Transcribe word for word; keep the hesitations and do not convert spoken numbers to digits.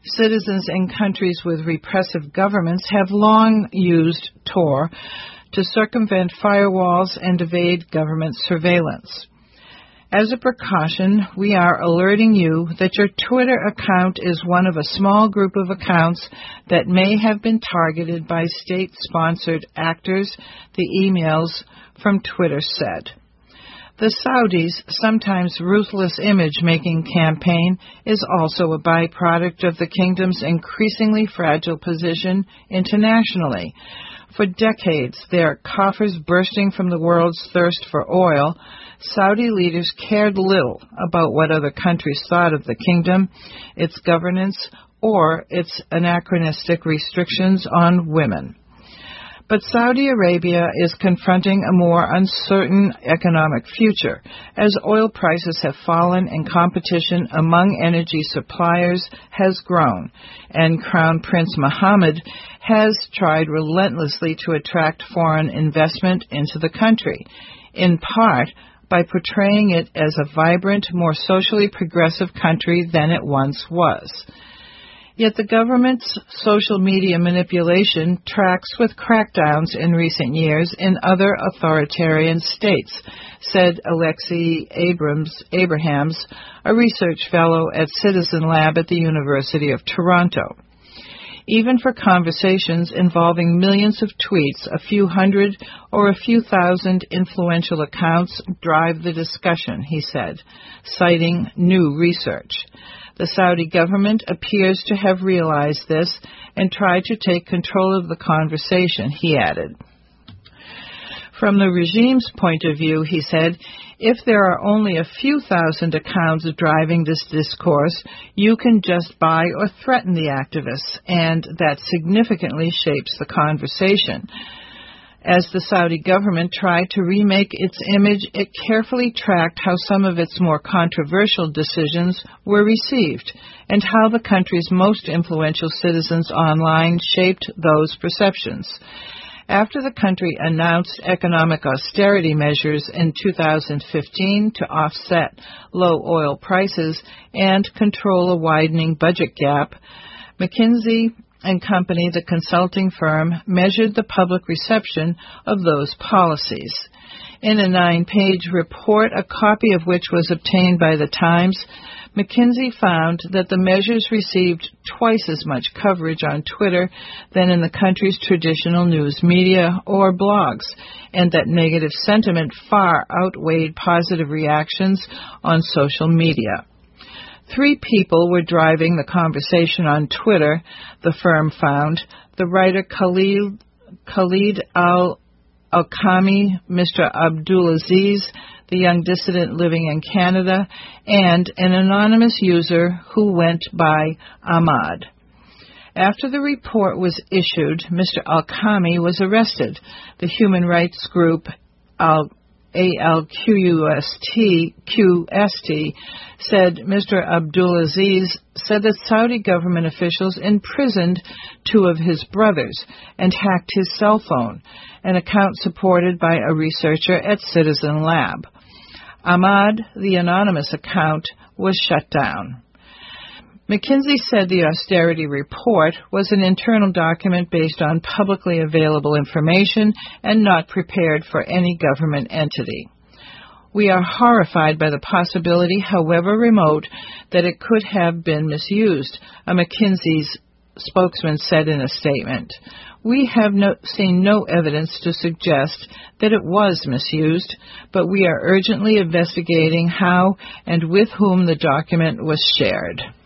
Citizens in countries with repressive governments have long used Tor to circumvent firewalls and evade government surveillance. As a precaution, we are alerting you that your Twitter account is one of a small group of accounts that may have been targeted by state-sponsored actors, the emails from Twitter said. The Saudis' sometimes ruthless image-making campaign is also a byproduct of the kingdom's increasingly fragile position internationally. For decades, their coffers bursting from the world's thirst for oil, Saudi leaders cared little about what other countries thought of the kingdom, its governance, or its anachronistic restrictions on women. But Saudi Arabia is confronting a more uncertain economic future, as oil prices have fallen and competition among energy suppliers has grown, and Crown Prince Mohammed has tried relentlessly to attract foreign investment into the country, in part by portraying it as a vibrant, more socially progressive country than it once was. Yet the government's social media manipulation tracks with crackdowns in recent years in other authoritarian states, said Alexei Abrams, Abrahams, a research fellow at Citizen Lab at the University of Toronto. Even for conversations involving millions of tweets, a few hundred or a few thousand influential accounts drive the discussion, he said, citing new research. The Saudi government appears to have realized this and tried to take control of the conversation, he added. From the regime's point of view, he said, if there are only a few thousand accounts driving this discourse, you can just buy or threaten the activists, and that significantly shapes the conversation. As the Saudi government tried to remake its image, it carefully tracked how some of its more controversial decisions were received and how the country's most influential citizens online shaped those perceptions. After the country announced economic austerity measures in two thousand fifteen to offset low oil prices and control a widening budget gap, McKinsey and Company, the consulting firm, measured the public reception of those policies. In a nine-page report, a copy of which was obtained by the Times, McKinsey found that the measures received twice as much coverage on Twitter than in the country's traditional news media or blogs, and that negative sentiment far outweighed positive reactions on social media. Three people were driving the conversation on Twitter, the firm found: the writer Khalid, Khalid al-Alkami, Mister Abdulaziz, the young dissident living in Canada, and an anonymous user who went by Ahmad. After the report was issued, Mister Alkami was arrested. The human rights group Al A L Q U S T said Mister Abdulaziz said that Saudi government officials imprisoned two of his brothers and hacked his cell phone, an account supported by a researcher at Citizen Lab. Ahmad, the anonymous account, was shut down. McKinsey said the austerity report was an internal document based on publicly available information and not prepared for any government entity. We are horrified by the possibility, however remote, that it could have been misused, a McKinsey's spokesman said in a statement. We have no, seen no evidence to suggest that it was misused, but we are urgently investigating how and with whom the document was shared.